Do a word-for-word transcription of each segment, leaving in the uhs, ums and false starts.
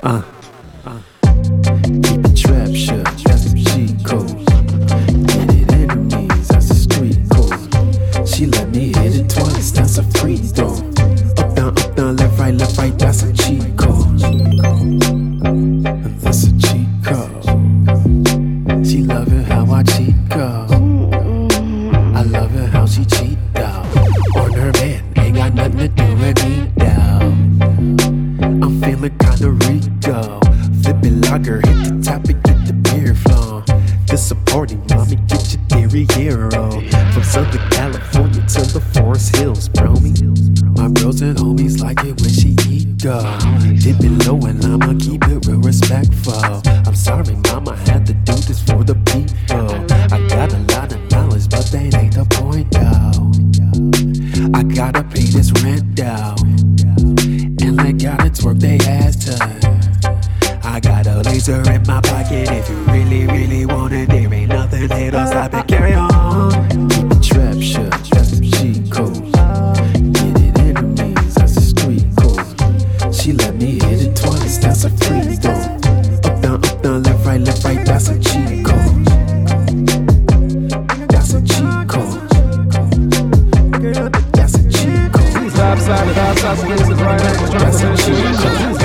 Uh, uh. Keep the trap shut, that's the cheat code. Get it enemies, that's the street code. She let me hit it twice, that's a free throw. Up down, up down, left right, left right, that's a cheat code. That's a cheat code. She love it how I cheat code. I love it how she cheat out on her man. Ain't got nothing to do with me now. I'm feeling kinda Rico. Flipping lager, hit the topic, get the beer flow. Disappointing, mommy, get your dairy hero. From Southern California to the Forest Hills, bro me. My bros and homies like it when she eat go. Dip it low and I'ma keep it real respectful. I'm sorry, mama, had to do this for the people. I got a lot of knowledge, but that ain't the point, though. I gotta pay this rent down, and I gotta twerk they ass to. I got a laser in my pocket. If you really, really want it, there ain't nothing here to stop it. Carry on. Keep the trap shut, that's the cheat code. Get it enemies, that's the street code. She let me hit it twice, that's a free throw. Up down, up down, left right, left right, that's a cheat code. That's a cheat code. That's a cheat code. Stop, stop, stop, stop, stop, this is right. That's a cheat code.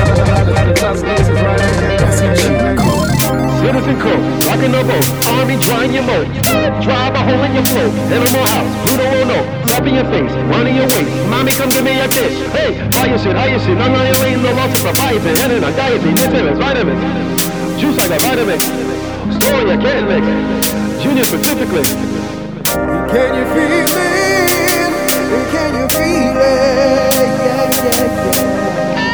Citizen crew, rockin' the boat, army drying your moat. Drive a hole in your float, animal house, Pluto will know. Slap in your face, running your waist, mommy come give me a dish. Hey, how you shit, how you shit, none of your ain't no loss of Leviathan. And on dieting, vitamins, vitamins, juice like a vitamin. Story I can't mix, Junior specifically. Can you feel it? Can you feel it? Yeah, yeah, yeah.